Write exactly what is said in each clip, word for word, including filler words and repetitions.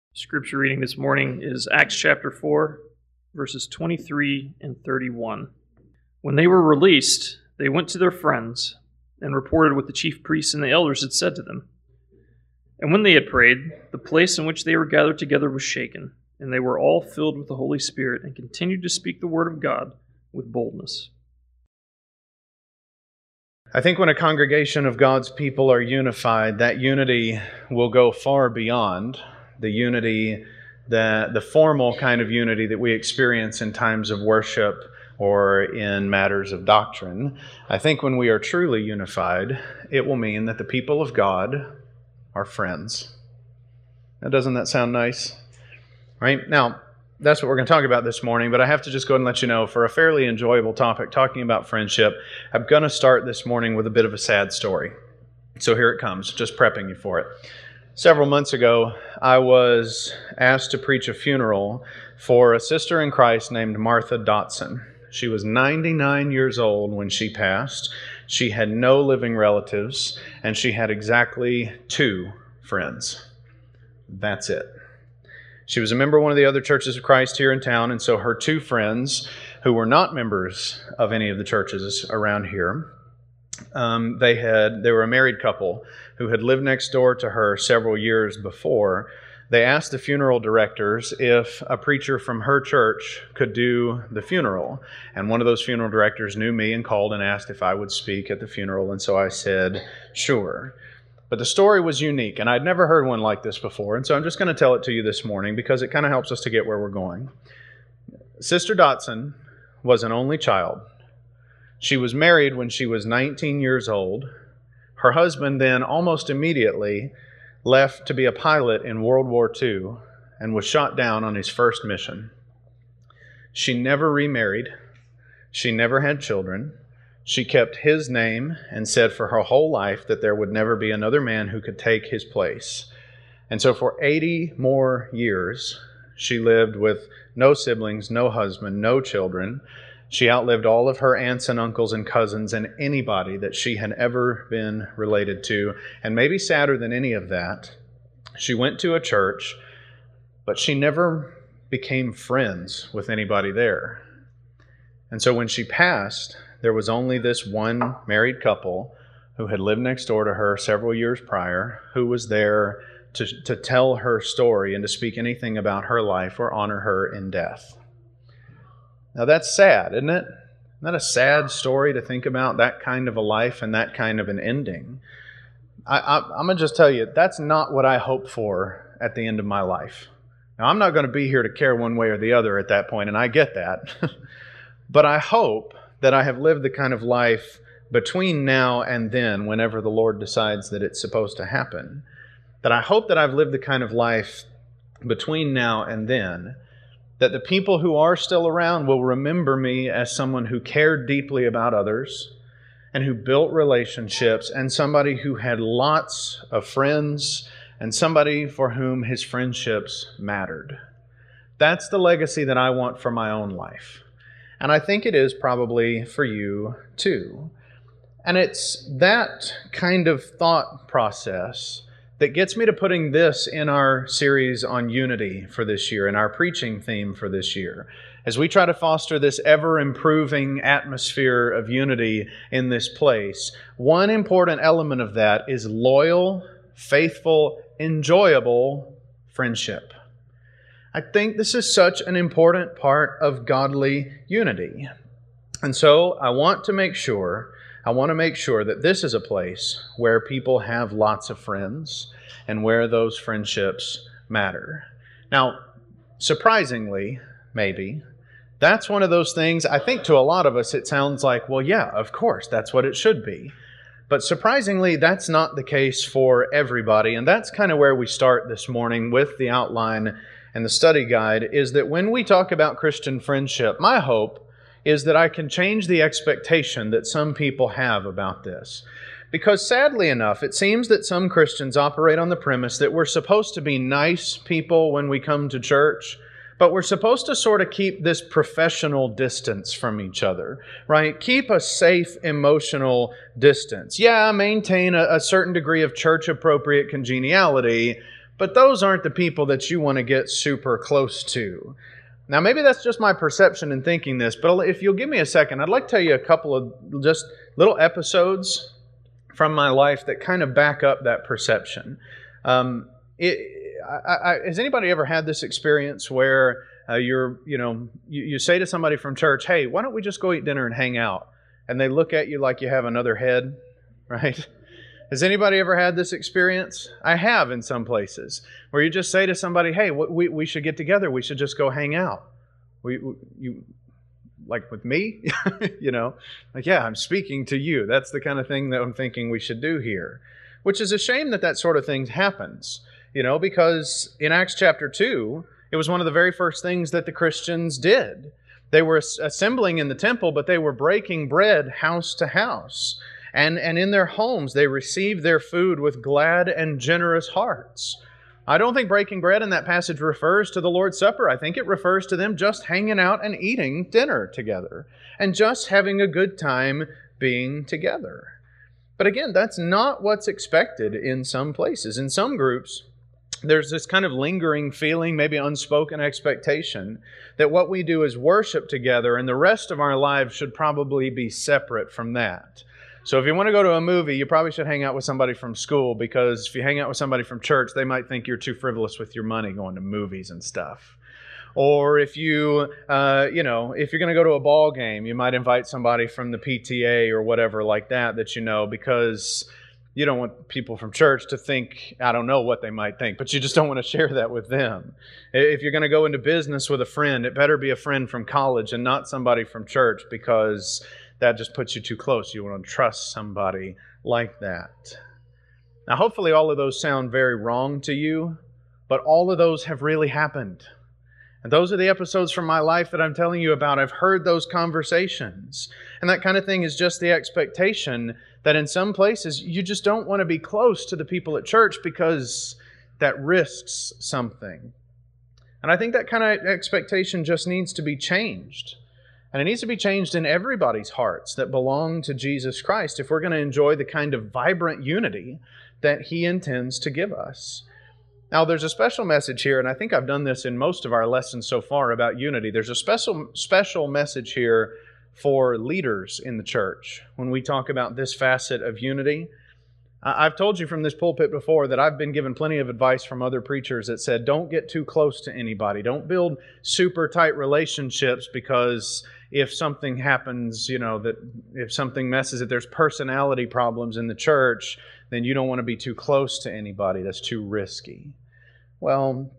Scripture reading this morning is Acts chapter four, verses twenty-three and thirty-one. When they were released, they went to their friends and reported what the chief priests and the elders had said to them. And when they had prayed, the place in which they were gathered together was shaken, and they were all filled with the Holy Spirit and continued to speak the word of God with boldness. I think when a congregation of God's people are unified, that unity will go far beyond the unity, the, the formal kind of unity that we experience in times of worship or in matters of doctrine. I think when we are truly unified, it will mean that the people of God are friends. Now, doesn't that sound nice? Right? Now, that's what we're going to talk about this morning, but I have to just go ahead and let you know, for a fairly enjoyable topic, talking about friendship, I'm going to start this morning with a bit of a sad story. So here it comes, just prepping you for it. Several months ago, I was asked to preach a funeral for a sister in Christ named Martha Dotson. She was ninety-nine years old when she passed. She had no living relatives, and she had exactly two friends. That's it. She was a member of one of the other churches of Christ here in town, and so her two friends, who were not members of any of the churches around here, um, they had they were a married couple who had lived next door to her several years before. They asked the funeral directors if a preacher from her church could do the funeral. And one of those funeral directors knew me and called and asked if I would speak at the funeral, and so I said, sure. But the story was unique, and I'd never heard one like this before, and so I'm just going to tell it to you this morning because it kind of helps us to get where we're going. Sister Dotson was an only child. She was married when she was nineteen years old. Her husband then almost immediately left to be a pilot in World War Two and was shot down on his first mission. She never remarried. She never had children. She kept his name and said for her whole life that there would never be another man who could take his place. And so for eighty more years, she lived with no siblings, no husband, no children. She outlived all of her aunts and uncles and cousins and anybody that she had ever been related to. And maybe sadder than any of that, she went to a church, but she never became friends with anybody there. And so when she passed, there was only this one married couple who had lived next door to her several years prior, who was there to, to tell her story and to speak anything about her life or honor her in death. Now that's sad, isn't it? Isn't that a sad story to think about, that kind of a life and that kind of an ending? I, I, I'm going to just tell you, that's not what I hope for at the end of my life. Now, I'm not going to be here to care one way or the other at that point, and I get that. But I hope that I have lived the kind of life between now and then, whenever the Lord decides that it's supposed to happen, that I hope that I've lived the kind of life between now and then that the people who are still around will remember me as someone who cared deeply about others and who built relationships and somebody who had lots of friends and somebody for whom his friendships mattered. That's the legacy that I want for my own life. And I think it is probably for you too. And it's that kind of thought process that gets me to putting this in our series on unity for this year, in our preaching theme for this year, as we try to foster this ever-improving atmosphere of unity in this place. One important element of that is loyal, faithful, enjoyable friendship. I think this is such an important part of godly unity. And so I want to make sure I want to make sure that this is a place where people have lots of friends and where those friendships matter. Now, surprisingly, maybe, that's one of those things, I think to a lot of us it sounds like, well, yeah, of course, that's what it should be. But surprisingly, that's not the case for everybody. And that's kind of where we start this morning with the outline and the study guide, is that when we talk about Christian friendship, my hope is that I can change the expectation that some people have about this. Because sadly enough, it seems that some Christians operate on the premise that we're supposed to be nice people when we come to church, but we're supposed to sort of keep this professional distance from each other, right? Keep a safe emotional distance. Yeah, maintain a, a certain degree of church-appropriate congeniality, but those aren't the people that you want to get super close to. Now, maybe that's just my perception in thinking this, but if you'll give me a second, I'd like to tell you a couple of just little episodes from my life that kind of back up that perception. Um, it, I, I, has anybody ever had this experience where uh, you're, you know, you, you say to somebody from church, "Hey, why don't we just go eat dinner and hang out?" And they look at you like you have another head, right? Has anybody ever had this experience? I have in some places, where you just say to somebody, "Hey, we we should get together. We should just go hang out." We, we you like with me, you know, like, yeah, I'm speaking to you. That's the kind of thing that I'm thinking we should do here, which is a shame that that sort of thing happens, you know, because in Acts chapter two, it was one of the very first things that the Christians did. They were assembling in the temple, but they were breaking bread house to house. And, and in their homes, they received their food with glad and generous hearts. I don't think breaking bread in that passage refers to the Lord's Supper. I think it refers to them just hanging out and eating dinner together and just having a good time being together. But again, that's not what's expected in some places. In some groups, there's this kind of lingering feeling, maybe unspoken expectation, that what we do is worship together and the rest of our lives should probably be separate from that. So if you want to go to a movie, you probably should hang out with somebody from school, because if you hang out with somebody from church, they might think you're too frivolous with your money going to movies and stuff. Or if you, uh, you know, if you're going to go to a ball game, you might invite somebody from the P T A or whatever like that that you know, because you don't want people from church to think, I don't know what they might think, but you just don't want to share that with them. If you're going to go into business with a friend, it better be a friend from college and not somebody from church, because that just puts you too close. You want to trust somebody like that. Now, hopefully all of those sound very wrong to you, but all of those have really happened. And those are the episodes from my life that I'm telling you about. I've heard those conversations. And that kind of thing is just the expectation that in some places you just don't want to be close to the people at church because that risks something. And I think that kind of expectation just needs to be changed. And it needs to be changed in everybody's hearts that belong to Jesus Christ if we're going to enjoy the kind of vibrant unity that He intends to give us. Now, there's a special message here, and I think I've done this in most of our lessons so far about unity. There's a special, special message here for leaders in the church when we talk about this facet of unity. I've told you from this pulpit before that I've been given plenty of advice from other preachers that said, don't get too close to anybody. Don't build super tight relationships, because if something happens, you know, that if something messes, if there's personality problems in the church, then you don't want to be too close to anybody. That's too risky. Well,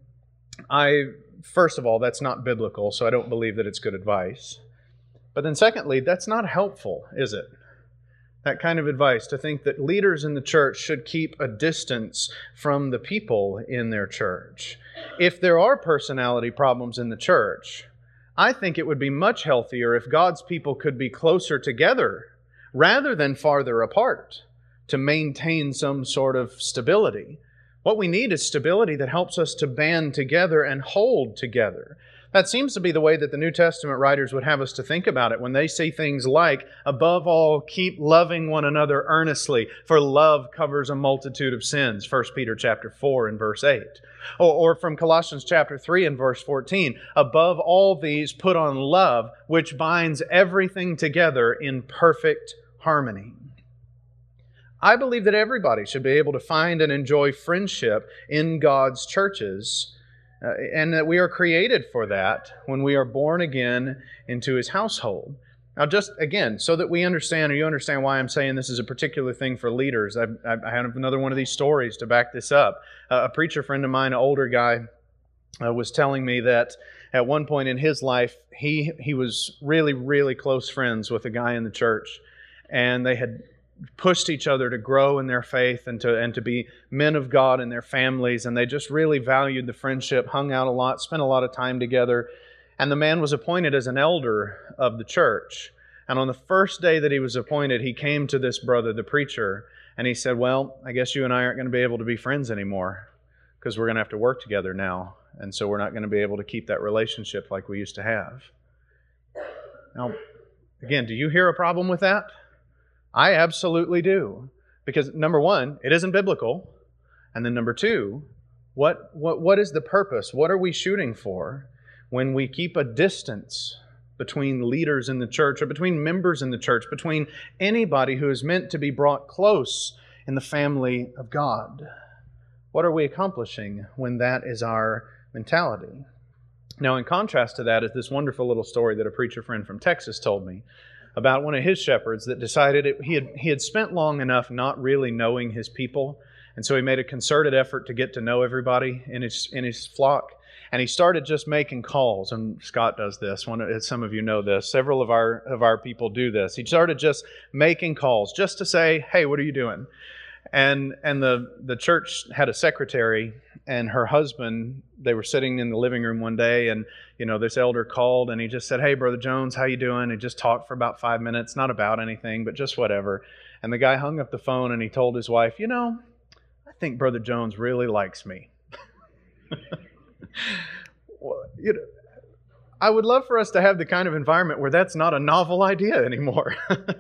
I, first of all, that's not biblical, so I don't believe that it's good advice. But then secondly, that's not helpful, is it? That kind of advice, to think that leaders in the church should keep a distance from the people in their church. If there are personality problems in the church, I think it would be much healthier if God's people could be closer together rather than farther apart to maintain some sort of stability. What we need is stability that helps us to band together and hold together. That seems to be the way that the New Testament writers would have us to think about it when they say things like, above all, keep loving one another earnestly, for love covers a multitude of sins, First Peter chapter four and verse eight. Or, or from Colossians chapter three and verse fourteen, above all these put on love, which binds everything together in perfect harmony. I believe that everybody should be able to find and enjoy friendship in God's churches, Uh, and that we are created for that when we are born again into His household. Now, just again, so that we understand, or you understand why I'm saying this is a particular thing for leaders, I, I, I have another one of these stories to back this up. Uh, a preacher friend of mine, an older guy, uh, was telling me that at one point in his life, he he was really, really close friends with a guy in the church, and they had pushed each other to grow in their faith and to and to be men of God in their families, and they just really valued the friendship, hung out a lot, spent a lot of time together. And the man was appointed as an elder of the church. And on the first day that he was appointed, he came to this brother, the preacher, and he said, well, I guess you and I aren't going to be able to be friends anymore, because we're going to have to work together now, and so we're not going to be able to keep that relationship like we used to have. Now, again, do you hear a problem with that? I absolutely do. Because number one, it isn't biblical. And then number two, What, what, what is the purpose? What are we shooting for when we keep a distance between leaders in the church or between members in the church, between anybody who is meant to be brought close in the family of God? What are we accomplishing when that is our mentality? Now, in contrast to that is this wonderful little story that a preacher friend from Texas told me about one of his shepherds that decided it, he had he had spent long enough not really knowing his people, and so he made a concerted effort to get to know everybody in his in his flock. And he started just making calls, and Scott does this. One, of, some of you know this. Several of our of our people do this. He started just making calls, just to say, "Hey, what are you doing?" And and the the church had a secretary, and her husband. They were sitting in the living room one day, and you know this elder called, and he just said, "Hey, Brother Jones, how you doing?" He just talked for about five minutes, not about anything, but just whatever. And the guy hung up the phone, and he told his wife, "You know, I think Brother Jones really likes me." Well, you know, I would love for us to have the kind of environment where that's not a novel idea anymore.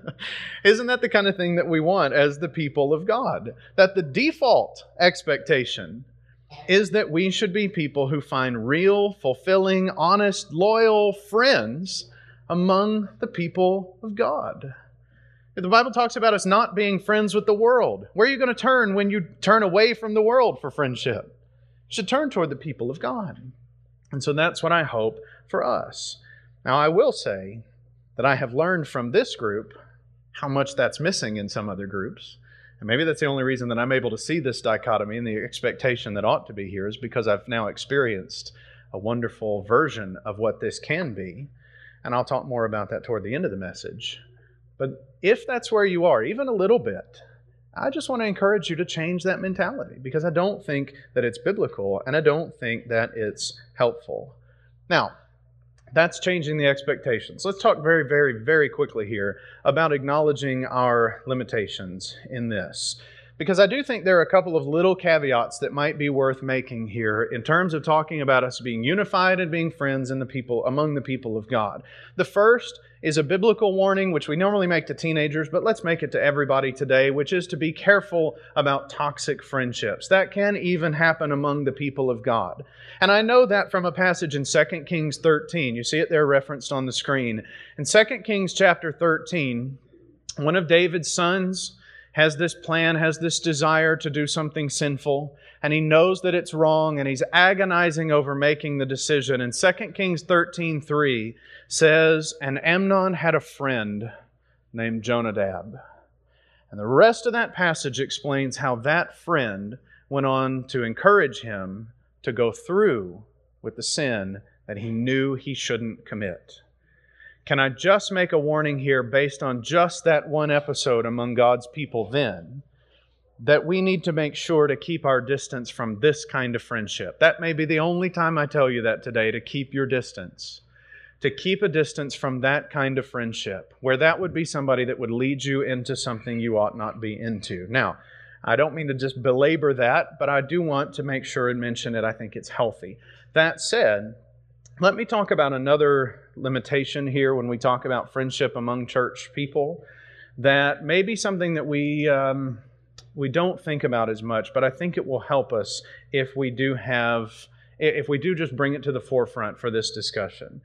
Isn't that the kind of thing that we want as the people of God? That the default expectation is that we should be people who find real, fulfilling, honest, loyal friends among the people of God. The Bible talks about us not being friends with the world. Where are you going to turn when you turn away from the world for friendship? You should turn toward the people of God. And so that's what I hope for us. Now, I will say that I have learned from this group how much that's missing in some other groups. And maybe that's the only reason that I'm able to see this dichotomy and the expectation that ought to be here is because I've now experienced a wonderful version of what this can be. And I'll talk more about that toward the end of the message. But if that's where you are, even a little bit, I just want to encourage you to change that mentality because I don't think that it's biblical and I don't think that it's helpful. Now, that's changing the expectations. Let's talk very, very, very quickly here about acknowledging our limitations in this. Because I do think there are a couple of little caveats that might be worth making here in terms of talking about us being unified and being friends in the people among the people of God. The first is a biblical warning, which we normally make to teenagers, but let's make it to everybody today, which is to be careful about toxic friendships. That can even happen among the people of God. And I know that from a passage in Second Kings thirteen. You see it there referenced on the screen. In Second Kings chapter thirteen, one of David's sons has this plan, has this desire to do something sinful, and he knows that it's wrong, and he's agonizing over making the decision. And Second Kings thirteen three says, "And Amnon had a friend named Jonadab." And the rest of that passage explains how that friend went on to encourage him to go through with the sin that he knew he shouldn't commit. Can I just make a warning here based on just that one episode among God's people then, that we need to make sure to keep our distance from this kind of friendship. That may be the only time I tell you that today, to keep your distance. To keep a distance from that kind of friendship, where that would be somebody that would lead you into something you ought not be into. Now, I don't mean to just belabor that, but I do want to make sure and mention it. I think it's healthy. That said, let me talk about another limitation here when we talk about friendship among church people that may be something that we um, we don't think about as much, but I think it will help us if we do have, if we do just bring it to the forefront for this discussion.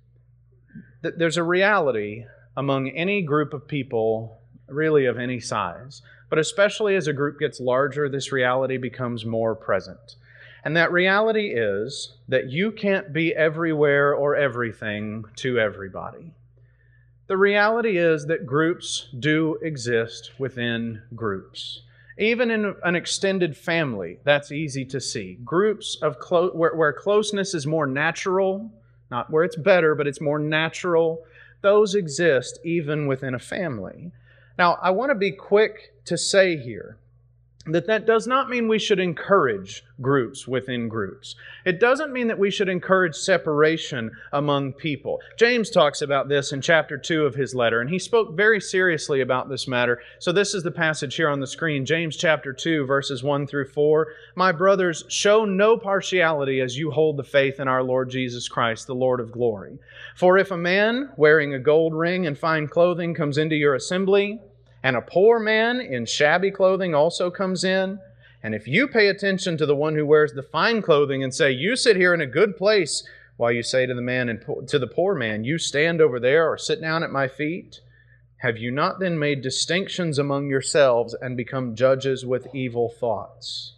There's a reality among any group of people, really of any size, but especially as a group gets larger, this reality becomes more present. And that reality is that you can't be everywhere or everything to everybody. The reality is that groups do exist within groups. Even in an extended family, that's easy to see. Groups of clo- where, where closeness is more natural, not where it's better, but it's more natural, those exist even within a family. Now, I want to be quick to say here that that does not mean we should encourage groups within groups. It doesn't mean that we should encourage separation among people. James talks about this in chapter two of his letter, and he spoke very seriously about this matter. So this is the passage here on the screen, James chapter two, verses one through four. "My brothers, show no partiality as you hold the faith in our Lord Jesus Christ, the Lord of glory. For if a man wearing a gold ring and fine clothing comes into your assembly, and a poor man in shabby clothing also comes in, And if you pay attention to the one who wears the fine clothing and say, you sit here in a good place, while you say to the man and to the poor man, you stand over there or sit down at my feet, have you not then made distinctions among yourselves and become judges with evil thoughts?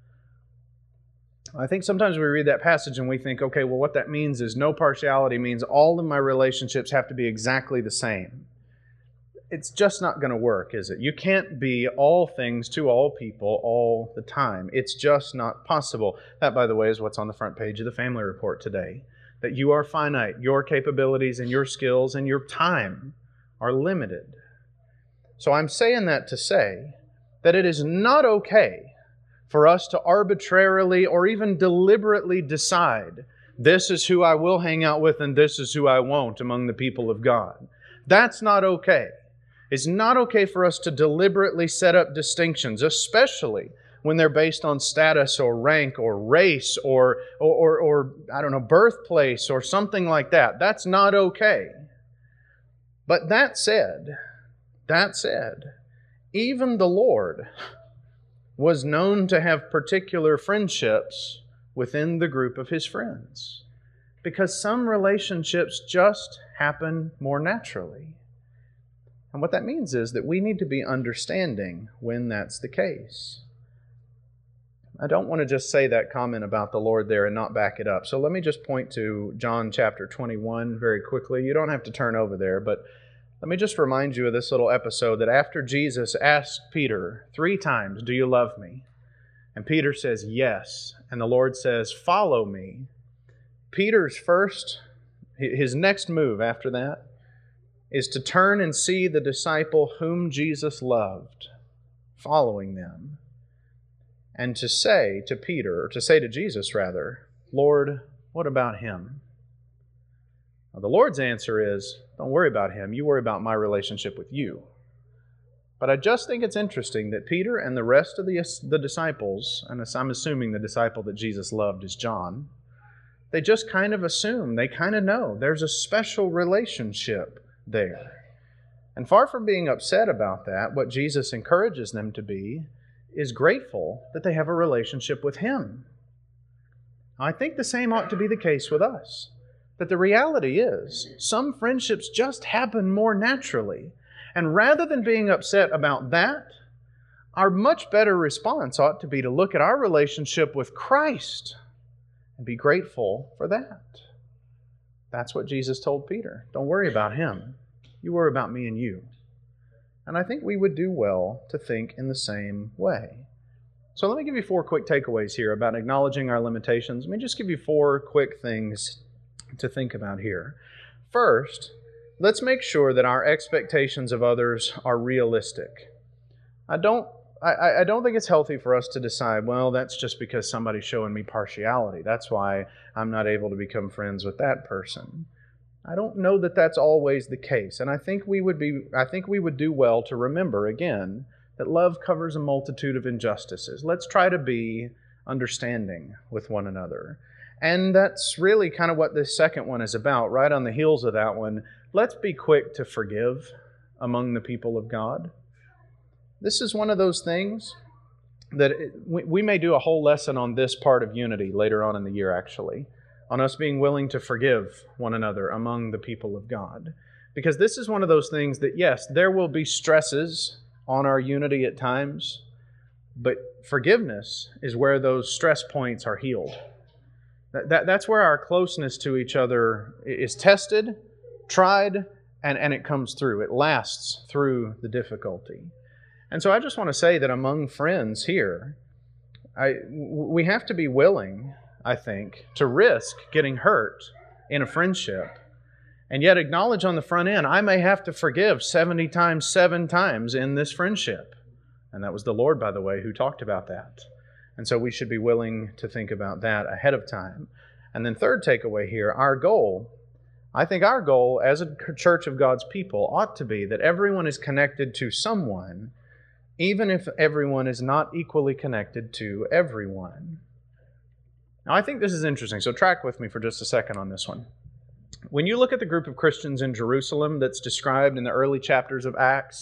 I think sometimes we read that passage and we think, okay, well, what that means is no partiality means all of my relationships have to be exactly the same. It's just not going to work, is it? You can't be all things to all people all the time. It's just not possible. That, by the way, is what's on the front page of the Family Report today. That you are finite. Your capabilities and your skills and your time are limited. So I'm saying that to say that it is not okay for us to arbitrarily or even deliberately decide this is who I will hang out with and this is who I won't among the people of God. That's not okay. It's not okay for us to deliberately set up distinctions, especially when they're based on status or rank or race or, or, or, or I don't know, birthplace or something like that. That's not okay. But that said, that said, even the Lord was known to have particular friendships within the group of His friends, because some relationships just happen more naturally. And what that means is that we need to be understanding when that's the case. I don't want to just say that comment about the Lord there and not back it up. So let me just point to John chapter twenty-one very quickly. You don't have to turn over there, but let me just remind you of this little episode that after Jesus asked Peter three times, do you love me? And Peter says, yes. And the Lord says, follow me. Peter's first, his next move after that, is to turn and see the disciple whom Jesus loved, following them, and to say to Peter, or to say to Jesus rather, Lord, what about him? Now, the Lord's answer is, don't worry about him, you worry about my relationship with you. But I just think it's interesting that Peter and the rest of the, the disciples, and I'm assuming the disciple that Jesus loved is John, they just kind of assume, they kind of know there's a special relationship there. And far from being upset about that, what Jesus encourages them to be is grateful that they have a relationship with Him. I think the same ought to be the case with us. That the reality is, some friendships just happen more naturally. And rather than being upset about that, our much better response ought to be to look at our relationship with Christ and be grateful for that. That's what Jesus told Peter. Don't worry about him. You worry about me and you. And I think we would do well to think in the same way. So let me give you four quick takeaways here about acknowledging our limitations. Let me just give you four quick things to think about here. First, let's make sure that our expectations of others are realistic. I don't I, I don't think it's healthy for us to decide, well, that's just because somebody's showing me partiality. That's why I'm not able to become friends with that person. I don't know that that's always the case. And I think we would be I think we would do well to remember again that love covers a multitude of injustices. Let's try to be understanding with one another. And that's really kind of what this second one is about, right on the heels of that one. Let's be quick to forgive among the people of God. This is one of those things that it, we, we may do a whole lesson on this part of unity later on in the year, actually, on us being willing to forgive one another among the people of God. Because this is one of those things that, yes, there will be stresses on our unity at times, but forgiveness is where those stress points are healed. That, that, that's where our closeness to each other is tested, tried, and, and it comes through. It lasts through the difficulty. And so I just want to say that among friends here, I, we have to be willing, I think, to risk getting hurt in a friendship, and yet acknowledge on the front end, I may have to forgive seventy times, seven times in this friendship. And that was the Lord, by the way, who talked about that. And so we should be willing to think about that ahead of time. And then third takeaway here, our goal, I think our goal as a church of God's people ought to be that everyone is connected to someone, even if everyone is not equally connected to everyone. Now, I think this is interesting, so track with me for just a second on this one. When you look at the group of Christians in Jerusalem that's described in the early chapters of Acts,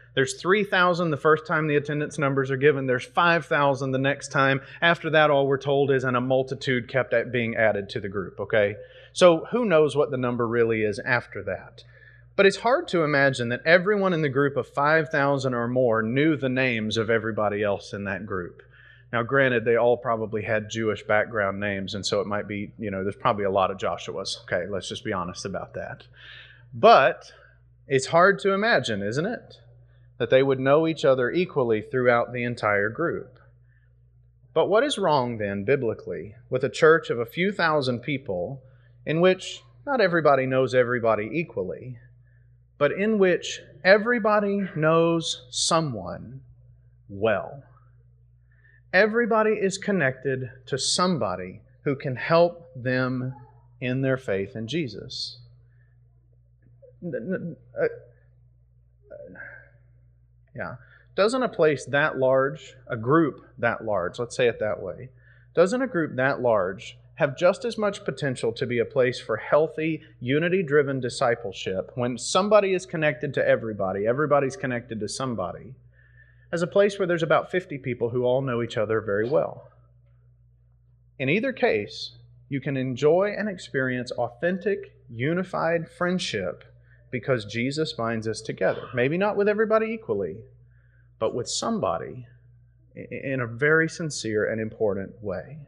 There's three thousand the first time the attendance numbers are given. There's five thousand the next time. After that, all we're told is, and a multitude kept being added to the group, okay? So who knows what the number really is after that? But it's hard to imagine that everyone in the group of five thousand or more knew the names of everybody else in that group. Now, granted, they all probably had Jewish background names, and so it might be, you know, there's probably a lot of Joshuas. Okay, let's just be honest about that. But it's hard to imagine, isn't it, that they would know each other equally throughout the entire group. But what is wrong then, biblically, with a church of a few thousand people in which not everybody knows everybody equally, but in which everybody knows someone well? Everybody is connected to somebody who can help them in their faith in Jesus. Yeah. Doesn't a place that large, a group that large, let's say it that way, doesn't a group that large have just as much potential to be a place for healthy, unity-driven discipleship when somebody is connected to everybody, everybody's connected to somebody, as a place where there's about fifty people who all know each other very well? In either case, you can enjoy and experience authentic, unified friendship because Jesus binds us together. Maybe not with everybody equally, but with somebody in a very sincere and important way.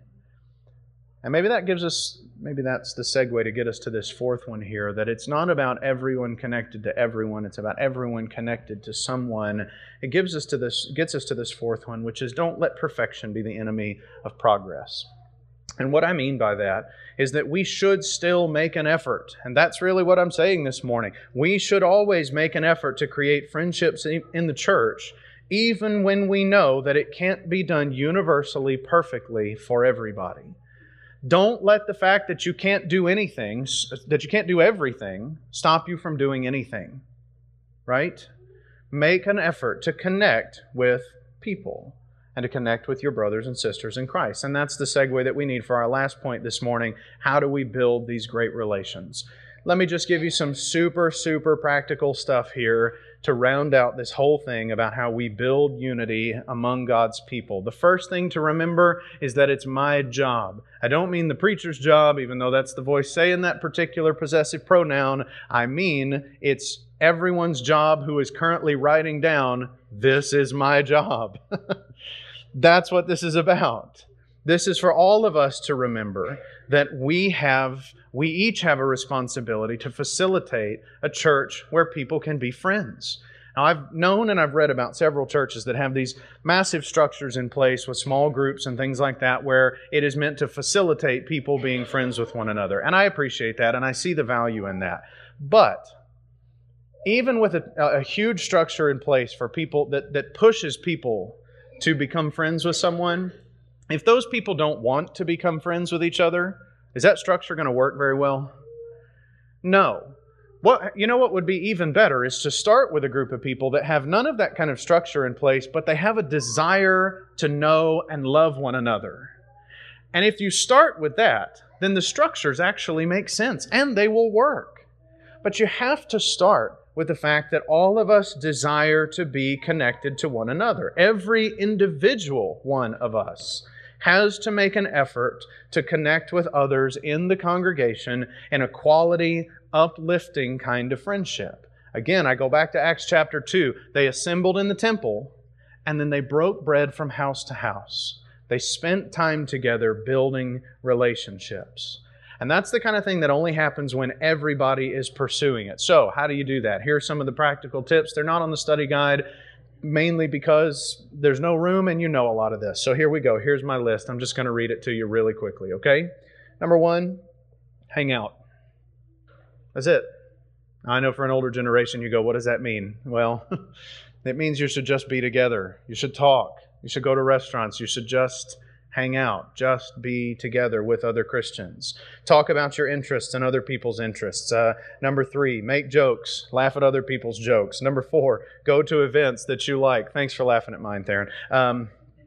And maybe that gives us, maybe that's the segue to get us to this fourth one here, that it's not about everyone connected to everyone, it's about everyone connected to someone. It gives us to this, gets us to this fourth one, which is don't let perfection be the enemy of progress. And what I mean by that is that we should still make an effort. And that's really what I'm saying this morning. We should always make an effort to create friendships in the church, even when we know that it can't be done universally, perfectly for everybody. Don't let the fact that you can't do anything, that you can't do everything, stop you from doing anything. Right? Make an effort to connect with people and to connect with your brothers and sisters in Christ. And that's the segue that we need for our last point this morning. How do we build these great relations? Let me just give you some super, super practical stuff here to round out this whole thing about how we build unity among God's people. The first thing to remember is that it's my job. I don't mean the preacher's job, even though that's the voice saying that particular possessive pronoun. I mean it's everyone's job who is currently writing down, this is my job. That's what this is about. This is for all of us to remember that we have, we each have a responsibility to facilitate a church where people can be friends. Now, I've known and I've read about several churches that have these massive structures in place with small groups and things like that where it is meant to facilitate people being friends with one another. And I appreciate that and I see the value in that. But even with a, a huge structure in place for people that, that pushes people to become friends with someone, if those people don't want to become friends with each other, is that structure going to work very well? No. What, you know what would be even better is to start with a group of people that have none of that kind of structure in place, but they have a desire to know and love one another. And if you start with that, then the structures actually make sense and they will work. But you have to start with the fact that all of us desire to be connected to one another. Every individual one of us has to make an effort to connect with others in the congregation in a quality, uplifting kind of friendship. Again, I go back to Acts chapter two. They assembled in the temple, and then they broke bread from house to house. They spent time together building relationships. And that's the kind of thing that only happens when everybody is pursuing it. So, how do you do that? Here are some of the practical tips. They're not on the study guide, mainly because there's no room and you know a lot of this. So here we go. Here's my list. I'm just going to read it to you really quickly, okay? Number one, hang out. That's it. I know for an older generation you go, what does that mean? Well, it means you should just be together. You should talk. You should go to restaurants. You should just hang out. Just be together with other Christians. Talk about your interests and other people's interests. Uh, number three, make jokes. Laugh at other people's jokes. Number four, go to events that you like. Thanks for laughing at mine, Theron. Um,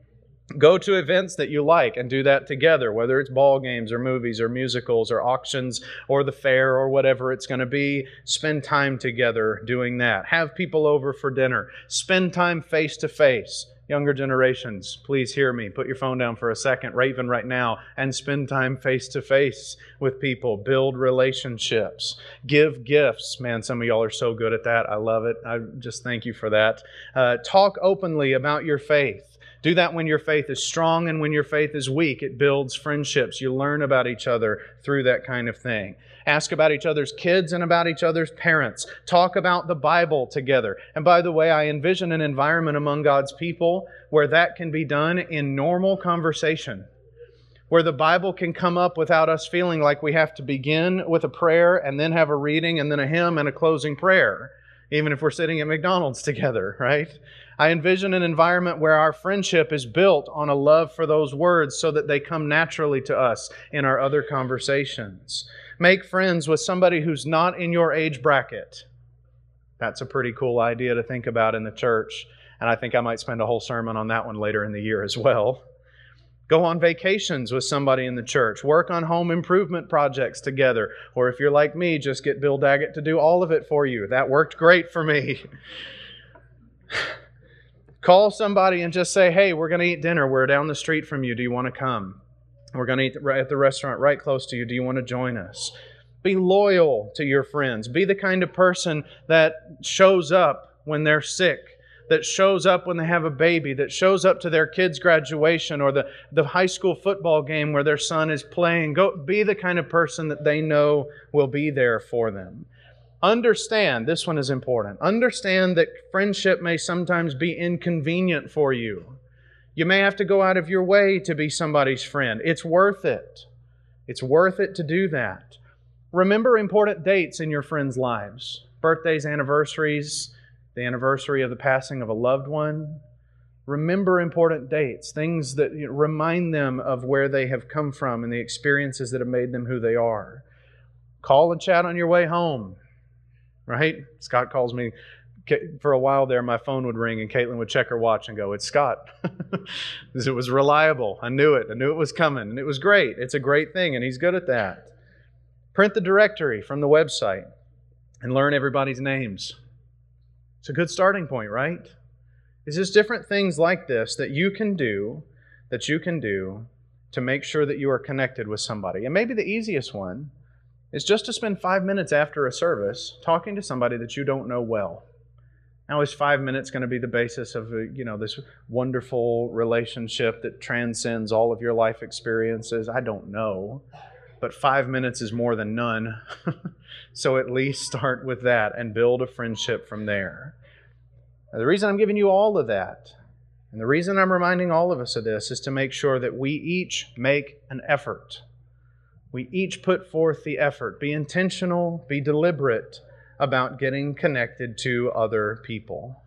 Go to events that you like and do that together, whether it's ball games or movies or musicals or auctions or the fair or whatever it's going to be. Spend time together doing that. Have people over for dinner. Spend time face to face. Younger generations, please hear me. Put your phone down for a second, or even right now, and spend time face to face with people. Build relationships. Give gifts. Man, some of y'all are so good at that. I love it. I just thank you for that. Uh, talk openly about your faith. Do that when your faith is strong and when your faith is weak. It builds friendships. You learn about each other through that kind of thing. Ask about each other's kids and about each other's parents. Talk about the Bible together. And by the way, I envision an environment among God's people where that can be done in normal conversation, where the Bible can come up without us feeling like we have to begin with a prayer and then have a reading and then a hymn and a closing prayer, even if we're sitting at McDonald's together, right? I envision an environment where our friendship is built on a love for those words so that they come naturally to us in our other conversations. Make friends with somebody who's not in your age bracket. That's a pretty cool idea to think about in the church, and I think I might spend a whole sermon on that one later in the year as well. Go on vacations with somebody in the church. Work on home improvement projects together. Or if you're like me, just get Bill Daggett to do all of it for you. That worked great for me. Call somebody and just say, hey, we're going to eat dinner. We're down the street from you. Do you want to come? We're going to eat at the restaurant right close to you. Do you want to join us? Be loyal to your friends. Be the kind of person that shows up when they're sick, that shows up when they have a baby, that shows up to their kids' graduation or the, the high school football game where their son is playing. Go be the kind of person that they know will be there for them. Understand, this one is important, understand that friendship may sometimes be inconvenient for you. You may have to go out of your way to be somebody's friend. It's worth it. It's worth it to do that. Remember important dates in your friends' lives. Birthdays, anniversaries, the anniversary of the passing of a loved one. Remember important dates, things that you know, remind them of where they have come from and the experiences that have made them who they are. Call and chat on your way home. Right? Scott calls me. For a while there, my phone would ring and Caitlin would check her watch and go, it's Scott. Because it was reliable. I knew it. I knew it was coming. And it was great. It's a great thing, and he's good at that. Print the directory from the website and learn everybody's names. It's a good starting point, right? It's just different things like this that you can do, that you can do to make sure that you are connected with somebody. And maybe the easiest one is just to spend five minutes after a service talking to somebody that you don't know well. Now, is five minutes going to be the basis of you know this wonderful relationship that transcends all of your life experiences? I don't know. But five minutes is more than none. So at least start with that and build a friendship from there. Now, the reason I'm giving you all of that, and the reason I'm reminding all of us of this, is to make sure that we each make an effort. We each put forth the effort. Be intentional, be deliberate about getting connected to other people.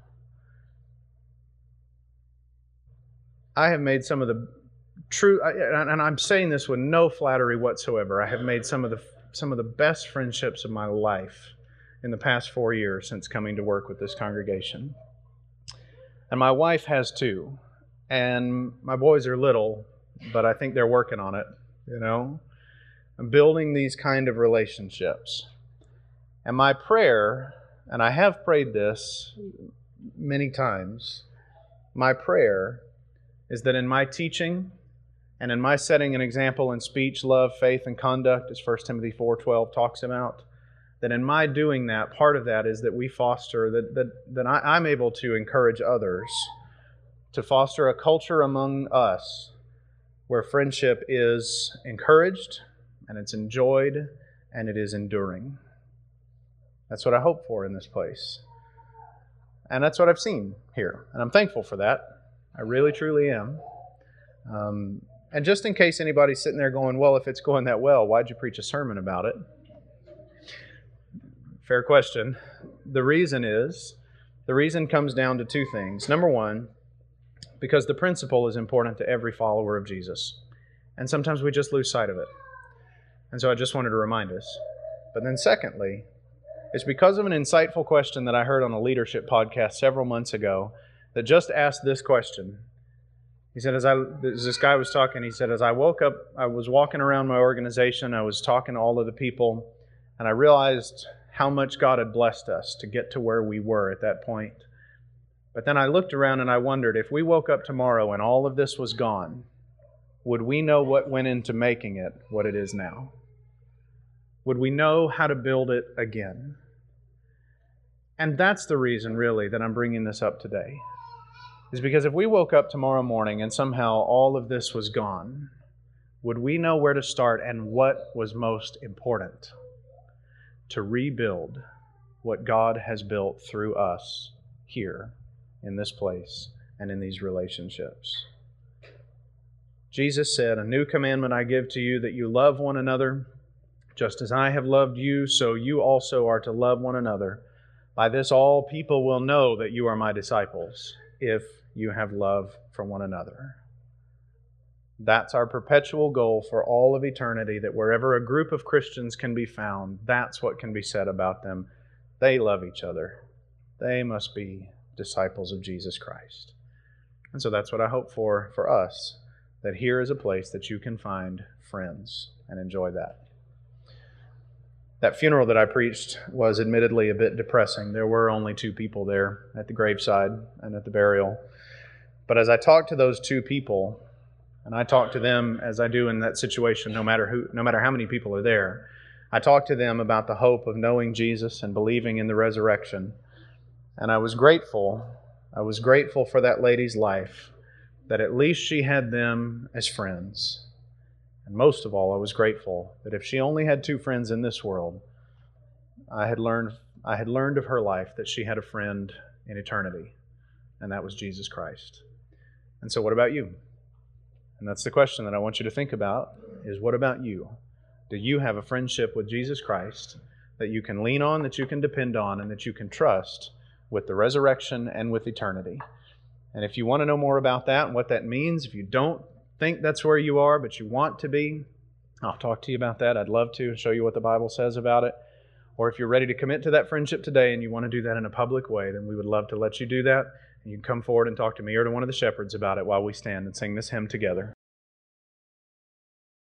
I have made some of the true, and I'm saying this with no flattery whatsoever, I have made some of the some of the best friendships of my life in the past four years since coming to work with this congregation. And my wife has too. And my boys are little, but I think they're working on it, you know. I'm building these kind of relationships. And my prayer, and I have prayed this many times, my prayer is that in my teaching and in my setting an example in speech, love, faith, and conduct, as First Timothy four twelve talks about, that in my doing that, part of that is that we foster, that, that, that I, I'm able to encourage others to foster a culture among us where friendship is encouraged, and it's enjoyed, and it is enduring. That's what I hope for in this place. And that's what I've seen here. And I'm thankful for that. I really, truly am. Um, and just in case anybody's sitting there going, well, if it's going that well, why'd you preach a sermon about it? Fair question. The reason is, the reason comes down to two things. Number one, because the principle is important to every follower of Jesus. And sometimes we just lose sight of it. And so I just wanted to remind us. But then secondly, it's because of an insightful question that I heard on a leadership podcast several months ago that just asked this question. He said, as I as this guy was talking, he said, as I woke up, I was walking around my organization, I was talking to all of the people, and I realized how much God had blessed us to get to where we were at that point. But then I looked around and I wondered, if we woke up tomorrow and all of this was gone, would we know what went into making it what it is now? Would we know how to build it again? And that's the reason, really, that I'm bringing this up today. Is because if we woke up tomorrow morning and somehow all of this was gone, would we know where to start and what was most important? To rebuild what God has built through us here in this place and in these relationships. Jesus said, "A new commandment I give to you, that you love one another. Just as I have loved you, so you also are to love one another. By this all people will know that you are my disciples, if you have love for one another." That's our perpetual goal for all of eternity, that wherever a group of Christians can be found, that's what can be said about them. They love each other. They must be disciples of Jesus Christ. And so that's what I hope for for us, that here is a place that you can find friends and enjoy that. That funeral that I preached was admittedly a bit depressing. There were only two people there at the graveside and at the burial. But as I talked to those two people, and I talk to them as I do in that situation, no matter who, no matter how many people are there, I talked to them about the hope of knowing Jesus and believing in the resurrection. And I was grateful. I was grateful for that lady's life, that at least she had them as friends. And most of all, I was grateful that if she only had two friends in this world, I had learned, I had learned of her life that she had a friend in eternity, and that was Jesus Christ. And so what about you? And that's the question that I want you to think about, is what about you? Do you have a friendship with Jesus Christ that you can lean on, that you can depend on, and that you can trust with the resurrection and with eternity? And if you want to know more about that and what that means, if you don't think that's where you are, but you want to be, I'll talk to you about that. I'd love to show you what the Bible says about it. Or if you're ready to commit to that friendship today and you want to do that in a public way, then we would love to let you do that. And you can come forward and talk to me or to one of the shepherds about it while we stand and sing this hymn together.